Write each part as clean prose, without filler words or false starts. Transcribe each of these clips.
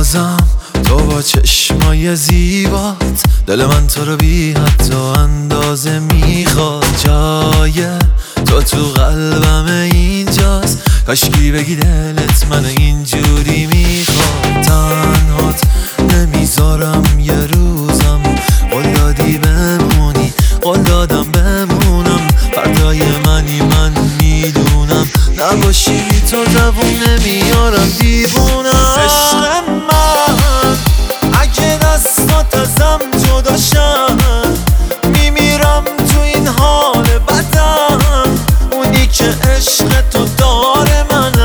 بازم تو با چشمای زیبات دل من تو رو بی حد و اندازه میخواد. جای تو قلبم اینجاست، کاشکی بگی دلت من اینجوری میخواد. تنهات نمیذارم یه روزم، قول دادی بمونی، قول دادم بمونم. فردای منی من میدونم، نباشی تو دوون نمیارم دیوونم. عشق من اگه دستات ازم جدا شن، میمیرم تو این حال بدم. اونی که عشق تو داره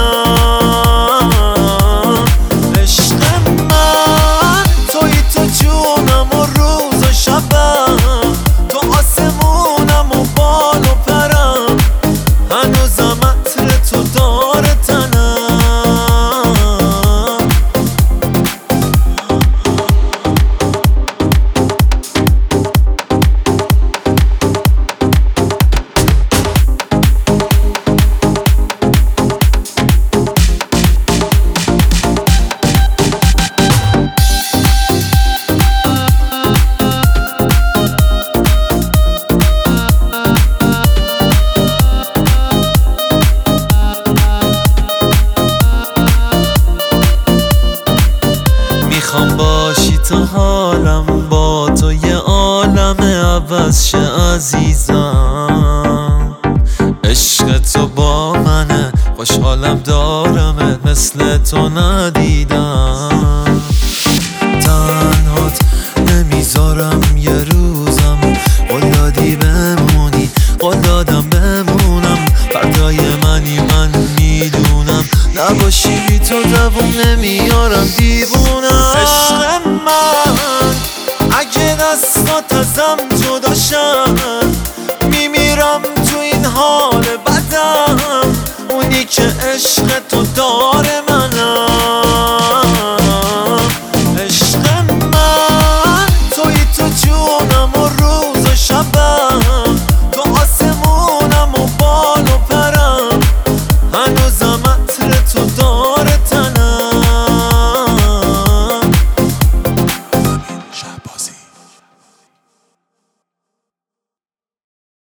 منم. عشق من توی تو جونم و روز و شبم، تو آسمونم و بال و پرم. هنوزم عطر تو داره تنم. میخوام باشی تا حالم با تو یه عالم عوض شه عزیزم. عشق تو با منه، خوشحالم دارمت، مثل تو ندیدم. تنهات نمیذارم یه روزم، قول دادی بمونی، قول دادم بمونم. فردای منی من میدونم، نباشی تو دوون نمیارم دیوونم. عشق من اگه دستات ازم جدا شن، میمیرم تو این حال بدم. اونی که عشق تو داره